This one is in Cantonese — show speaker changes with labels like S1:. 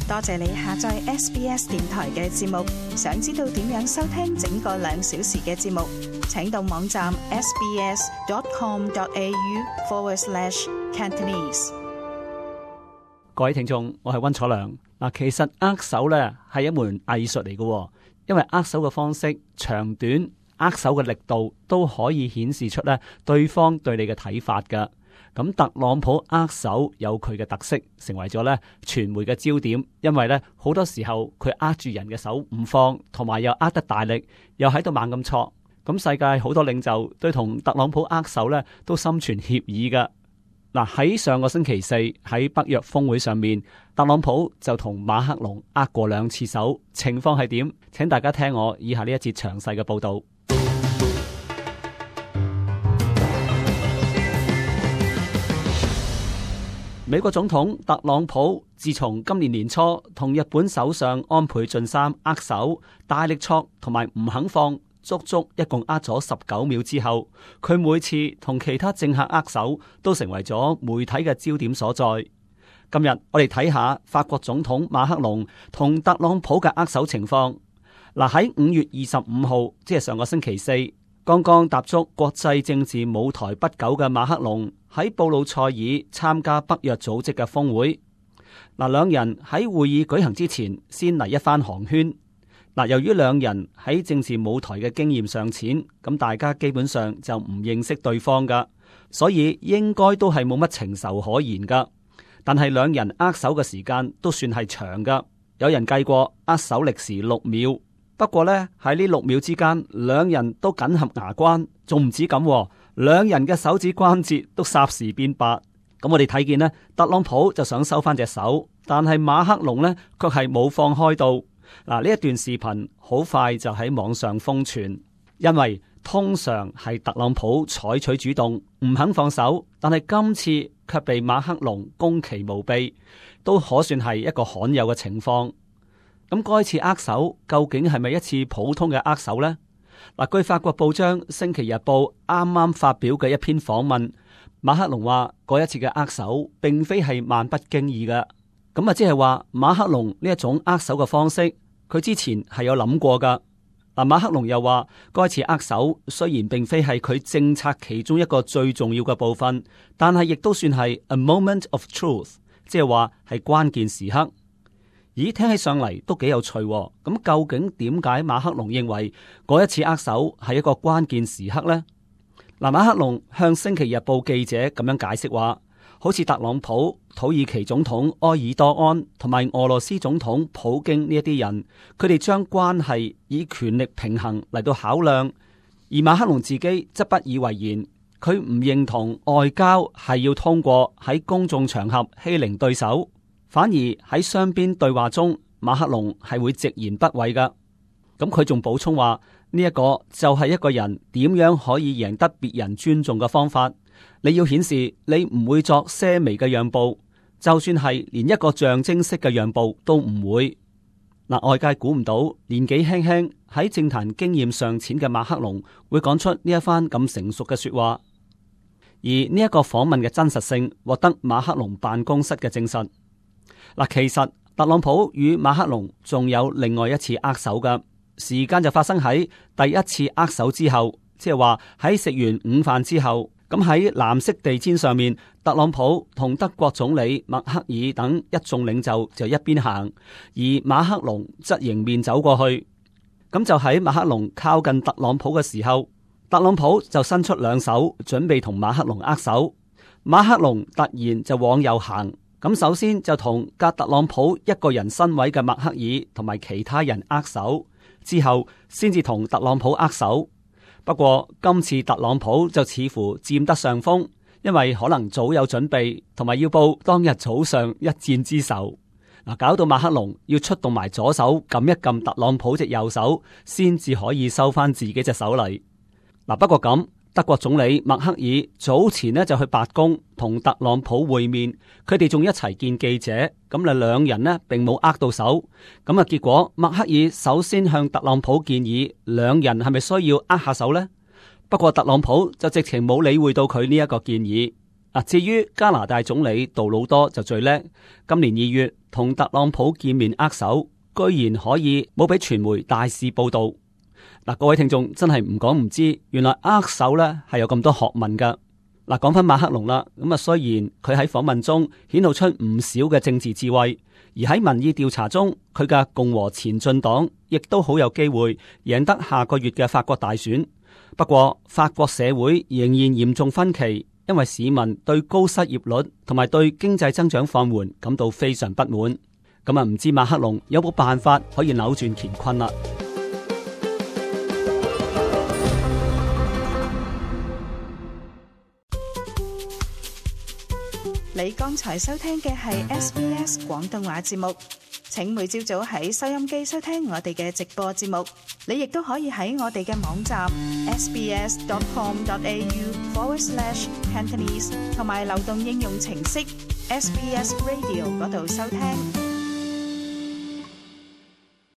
S1: 多謝你下載 SBS 電台嘅節目。想知道點樣收聽整個2小時嘅節目，請到網站 sbs.com.au/Cantonese。
S2: 各位聽眾，我係溫楚良。其實握手呢係一門藝術嚟嘅，因為握手嘅方式、長短、握手嘅力度都可以顯示出呢對方對你嘅睇法㗎。咁特朗普握手有佢嘅特色，成為咗呢傳媒嘅焦點，因為呢好多時候佢握住人嘅手唔放，同埋又握得大力，又喺度猛咁戳。咁世界好多領袖對同特朗普握手呢都心存協議㗎。喺上個星期四喺北約峰會上面，特朗普就同馬克龍握過2次手，情況係點？請大家聽我以下呢一節詳細嘅報道。美國總統特朗普自從今年年初同日本首相安倍晉三握手，大力戳同埋唔肯放，足足一共握咗19秒之後，佢每次同其他政客握手都成為咗媒體嘅焦點所在。今日我哋睇下法國總統馬克龍同特朗普嘅握手情況。喺5月25號，即係上個星期四，剛剛踏足國際政治舞台不久嘅馬克龍喺布魯塞爾參加北約組織嘅峰會。兩人喺會議舉行之前先嚟一番寒暄。由於兩人喺政治舞台嘅經驗尚淺，咁大家基本上就唔認識對方噶，所以應該都係冇乜情仇可言噶。但係兩人握手嘅時間都算係長噶，有人計過握手歷時6秒。不過呢，喺呢6秒之間，兩人都緊合牙關，仲唔止咁，兩人嘅手指關節都霎時變白。咁我哋睇見呢，特朗普就想收翻隻手，但係馬克龍呢，卻係冇放開到。呢一段視頻好快就喺網上瘋傳，因為通常係特朗普採取主動，唔肯放手，但係今次卻被馬克龍攻其無備，都可算係一個罕有嘅情況。咁該次握手究竟係咪一次普通嘅握手呢？據法國報章《星期日報》啱啱發表嘅一篇訪問，馬克龍話嗰一次嘅握手並非係萬不經意嘅。咁即係話馬克龍呢一種握手嘅方式，佢之前係有諗過噶。馬克龍又話該次握手雖然並非係佢政策其中一個最重要嘅部分，但係亦都算係 a moment of truth， 即係話係關鍵時刻。咦，聽起上嚟都幾有趣喎。咁究竟點解馬克龍認為嗰一次握手係一個關鍵時刻呢？馬克龍向星期日報記者咁樣解釋話，好似特朗普、土耳其總統埃爾多安同埋俄羅斯總統普京呢一啲人，佢哋將關係以權力平衡嚟到考量，而馬克龍自己則不以為然，佢唔認同外交係要通過喺公眾場合欺凌對手。反而喺雙邊對話中，馬克龍係會直言不諱噶。咁佢仲補充話，呢一個就係一個人點樣可以贏得別人尊重嘅方法。你要顯示你唔會作些微嘅讓步，就算係連一個象徵式嘅讓步都唔會。外界估唔到年紀輕輕喺政壇經驗尚淺嘅馬克龍會講出呢一番咁成熟嘅說話。而呢一個訪問嘅真實性獲得馬克龍辦公室嘅證實。其實特朗普與馬克龍仲有另外一次握手嘅時間，就發生喺第一次握手之後，即係話喺食完午飯之後。咁喺藍色地氈上面，特朗普同德國總理默克爾等一眾領袖就一邊行，而馬克龍則迎面走過去。咁就喺馬克龍靠近特朗普嘅時候，特朗普就伸出2手準備同馬克龍握手。馬克龍突然就往右行，咁首先就同隔特朗普一個人身位嘅默克爾同埋其他人握手，之後先至同特朗普握手。不過今次特朗普就似乎佔得上風，因為可能早有準備，同埋要報當日早上一箭之仇。搞到馬克龍要出動埋左手撳一撳特朗普隻右手，先至可以收翻自己隻手嚟。不過咁，德國總理默克爾早前呢就去白宮同特朗普會面，佢哋仲一齊見記者，咁兩人呢並冇握到手。結果默克爾首先向特朗普建議兩人係咪需要握下手呢？不過特朗普就直情冇理會到佢呢一個建議。 至於加拿大總理杜魯多就最叻，今年2月同特朗普見面握手，居然可以冇俾傳媒大肆報道。各位聽眾真係唔講唔知，原來握手呢係有咁多學問噶。講翻馬克龍啦，咁雖然佢喺訪問中顯露出唔少嘅政治智慧，而喺民意調查中，佢嘅共和前進黨亦都好有機會贏得下個月嘅法國大選。不過法國社會仍然嚴重分歧，因為市民對高失業率同埋對經濟增長放緩感到非常不滿。唔知馬克龍有冇辦法可以扭轉乾坤啦？
S1: 你剛才收聽嘅係 SBS 廣東話節目，請每朝早喺收音機收聽我哋嘅直播節目。你亦都可以喺我哋嘅網站 sbs.com.au/Cantonese 同埋流動應用程式 SBS Radio 嗰度收聽。